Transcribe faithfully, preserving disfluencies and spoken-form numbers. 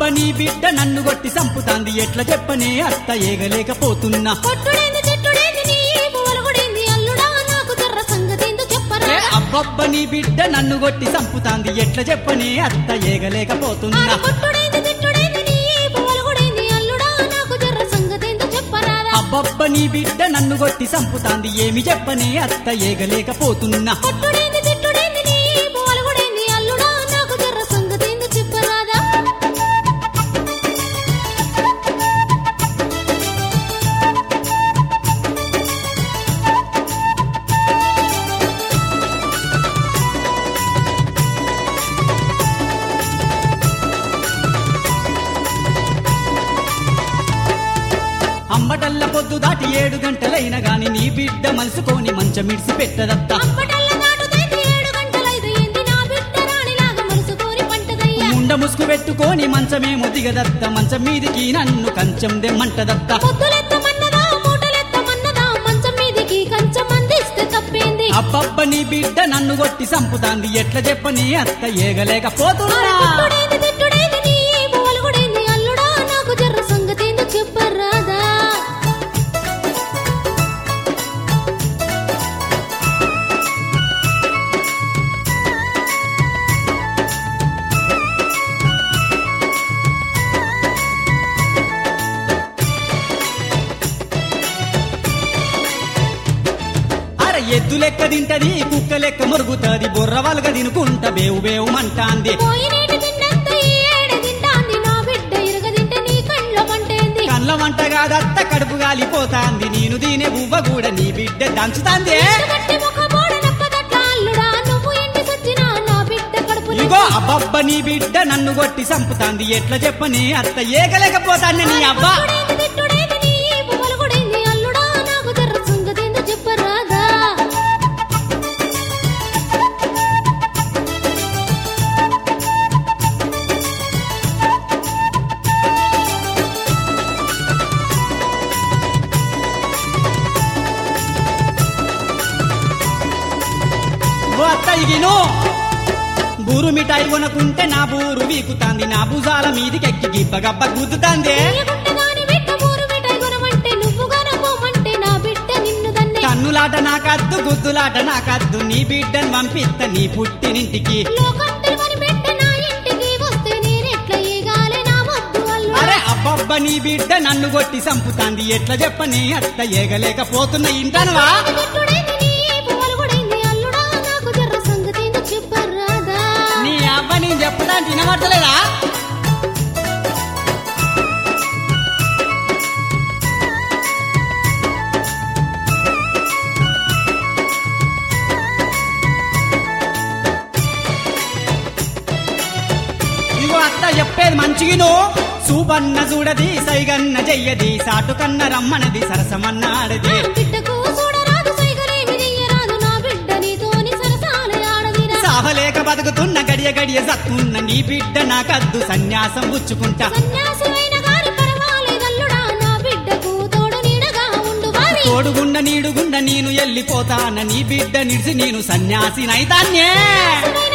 నీ బిడ్డ నన్ను కొట్టి సంపుతాంది ఎట్లా చెప్పనే అత్త ఏగలేకపోతున్నా అబ్బబ్బ నీ బిడ్డ నన్ను కొట్టి సంపుతాంది ఎట్లా చెప్పనే అత్త ఏగలేకపోతున్నా అబ్బబ్బ నీ బిడ్డ నన్ను కొట్టి సంపుతాంది ఏమి చెప్పనే అత్త ఏగలేకపోతున్నా అంబటల్ల పొద్దు దాటి ఏడు గంటలైన గాని నీ బిడ్డ మలుసుకొని మంచమిడిసి పెట్టదత్తా ముండ ముసుగు పెట్టుకొని మంచమేమో దిగదత్త మంచం మీదికి నన్ను కంచం దెమ్మంటదత్త అబ్బబ్బ నీ బిడ్డ నన్ను కొట్టి సంపుతాంది ఎట్లా చెప్పని అత్త ఏగలేకపోతున్నా ఎద్దు లెక్క తింటది కుక్క లెక్క మురుగుతుంది బొర్ర వాళ్ళగా తినుకుంటా బేవు బేవు మంటాంది కళ్ళ వంట కాదత్త కడుపు గాలిపోతాంది నేను దీనే బువ్వ కూడా నీ బిడ్డ దంచుతాంది ఇగో అబ్బబ్బ నీ బిడ్డ నన్ను కొట్టి సంపుతాంది ఎట్లా చెప్పని అత్త ఏగలేకపోతాంది నీ అబ్బా అత్తయ్యను బూరు మిఠాయి కొనుకుంటే నా బూరు వీకుతాంది నా భుజాల మీదికెక్కి గిబ్బ గబ్బ గుద్దుతాంది కన్నులాట నాకద్దు గుద్దులాట నాకద్దు నీ బిడ్డను పంపిస్త నీ పుట్టినింటికి అరే అబ్బబ్బ నీ బిడ్డ నన్ను కొట్టి సంపుతాంది ఎట్లా చెప్పని అత్త ఏగలేకపోతున్న ఇంటనువా నేను చెప్పదా వినబడతలేదా ఇగో అత్త చెప్పేది మంచిగిను సూపన్న చూడది సైగన్న చెయ్యది సాటుకన్న రమ్మనది సరసమన్నాడది సావలేక బతుకుతున్న గడియ గడియ సత్తున్న నీ బిడ్డ నాకద్దు సన్యాసం పుచ్చుకుంటా తోడుగుండ నీడుగుండ నేను ఎల్లిపోతాన నీ బిడ్డ నిడిసి నేను సన్యాసినైతాన్నే